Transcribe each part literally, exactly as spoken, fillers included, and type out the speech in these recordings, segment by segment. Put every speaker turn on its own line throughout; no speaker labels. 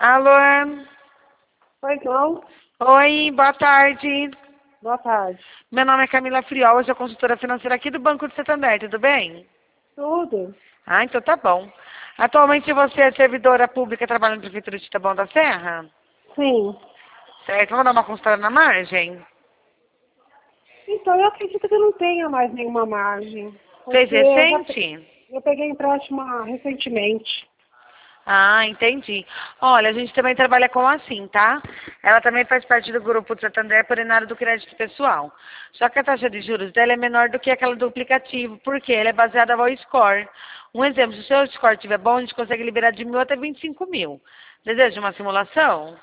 Alô?
Pois não?
Oi, boa tarde.
Boa tarde.
Meu nome é Camila Friol, eu sou consultora financeira aqui do Banco de Santander, tudo bem?
Tudo?
Ah, então tá bom. Atualmente você é servidora pública trabalhando na Prefeitura de Taboão da Serra?
Sim.
Certo, vamos dar uma consultada na margem?
Então, eu acredito que eu não tenha mais nenhuma margem.
Fez
Porque eu, já pe-
recente?
eu peguei empréstimo ah, recentemente.
Ah, entendi. Olha, a gente também trabalha com assim, tá? Ela também faz parte do grupo do Santander, porém na área do crédito pessoal. Só que a taxa de juros dela é menor do que aquela do aplicativo, porque ela é baseada no score. Um exemplo, se o seu score estiver bom, a gente consegue liberar de mil até vinte e cinco mil. Deseja uma simulação?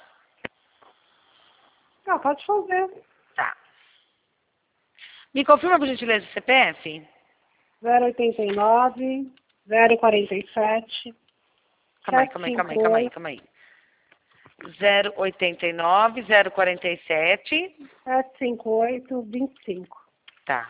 Ah, pode fazer.
Tá. Me confirma, por gentileza, o C P F?
zero oitenta e nove, zero quarenta e sete,
Calma aí,
sete
calma aí, calma aí,
cinco
calma aí,
oito,
calma aí. zero oitenta e nove, zero quarenta e sete.
sete cinco oito, vinte e cinco.
Tá.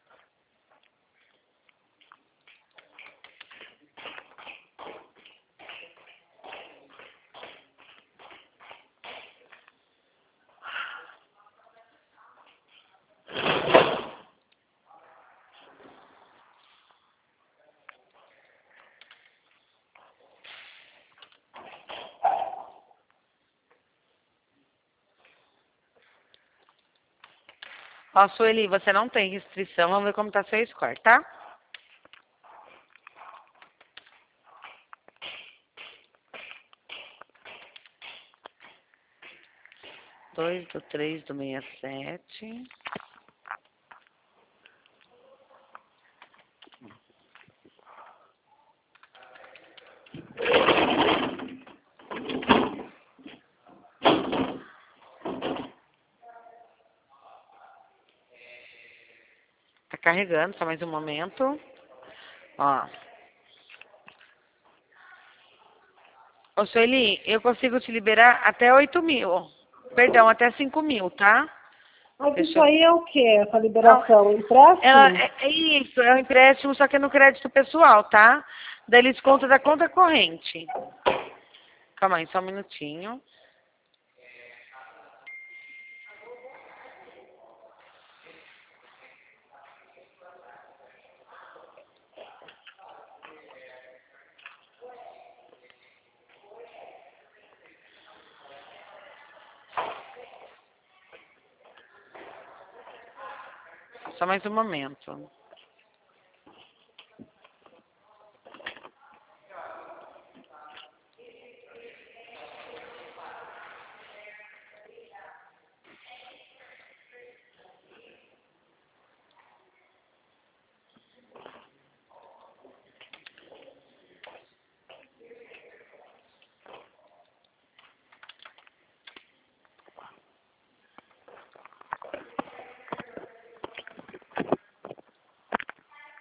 Ó, Sueli, você não tem restrição. Vamos ver como tá seu score, tá? Dois do três do sessenta e sete. Tá carregando, só mais um momento. Ó. Ô, Sueli, eu consigo te liberar até oito mil. Perdão, até cinco mil, tá?
Mas
Deixa
isso
eu...
aí é o quê? Essa
Não,
liberação?
ela,
Empréstimo?
é, é isso, é um empréstimo, só que é no crédito pessoal, tá? Daí eles contam da conta corrente. Calma aí, só um minutinho. Só mais um momento.